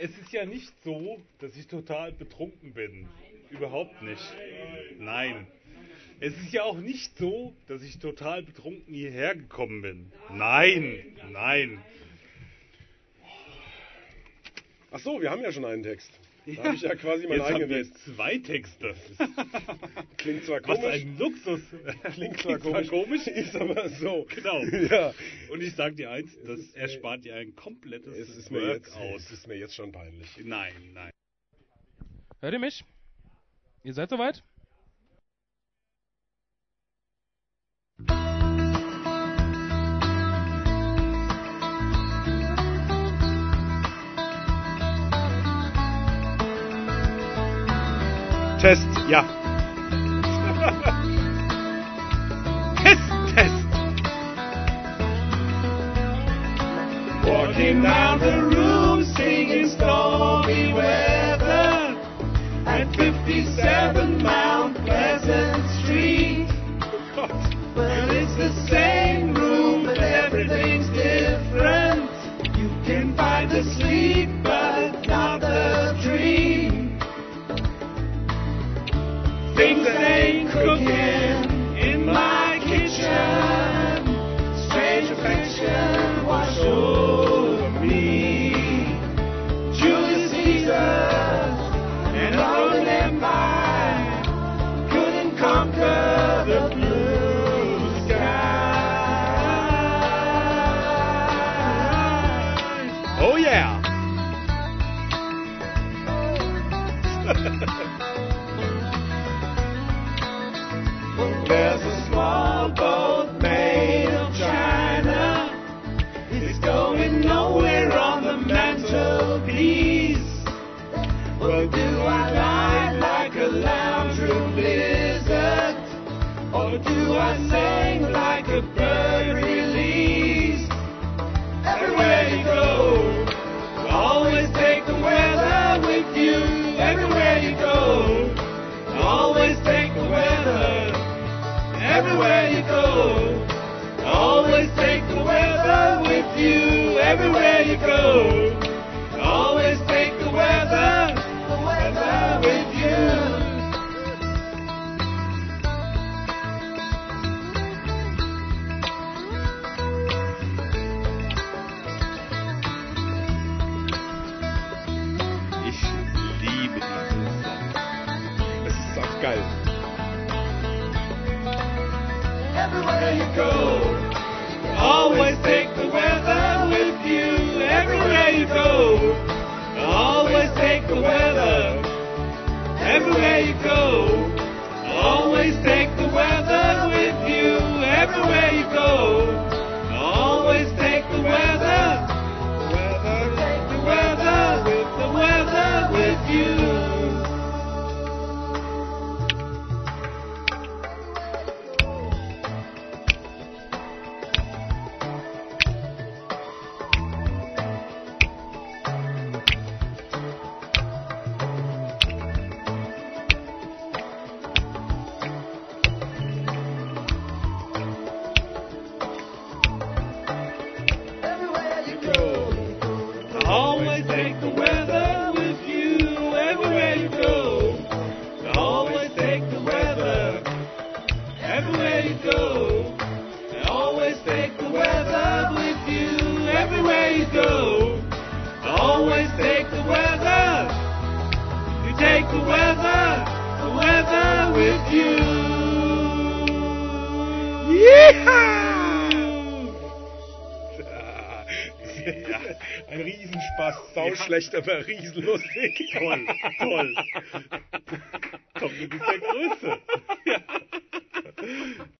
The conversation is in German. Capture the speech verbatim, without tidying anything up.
es ist ja nicht so, dass ich total betrunken bin. Überhaupt nicht. Nein. Es ist ja auch nicht so, dass ich total betrunken hierher gekommen bin. Nein, nein. Ach so, wir haben ja schon einen Text. Da habe ich ja quasi meinen Jetzt haben eigenen wir Text. zwei Texte. Klingt zwar Was komisch. ein Luxus. Klingt zwar Klingt zwar komisch, komisch, ist aber so. Genau. Ja. Und ich sag dir eins, das erspart dir ein komplettes Es ist, mir jetzt, Workout. es ist mir jetzt schon peinlich. Nein, nein. Hört ihr mich? Ihr seid soweit? Test, ja. Test, Test. Walking down the room singing stormy weather at fifty-seven Mount Pleasant Street. Well, it's the same room, but everything's different. You can find the sleep, but not the dream. Things ain't cooking in my kitchen. Strange affection wash over me. Julius Caesar and Roman Empire couldn't conquer the blue sky. Oh yeah. There's a small boat made of china. It's going nowhere on the mantelpiece. Well, do I lie like a lounge room blizzard? Or do I sing like a bird release? Everywhere you go, always take the weather with you. Everywhere you go, always take the weather. Everywhere you go, always take the weather with you. Everywhere you go, always take the weather, the weather with you. Ich liebe diesen Song. Es ist auch geil. Everywhere you go, always take the weather with you. Everywhere you go, always take the weather. Everywhere you go, always take the weather with you. Everywhere you go, always take the weather. Weather, take the weather with the weather with you. Everywhere you go, always take the weather with you. Everywhere you go, always take the weather. Everywhere you go, always take the weather with you. Everywhere you go, always take the weather. You take the weather, the weather with you. Ein Riesenspaß, sauschlecht, aber riesenlustig. Toll, toll. Komm, du bist der Größte. Ja.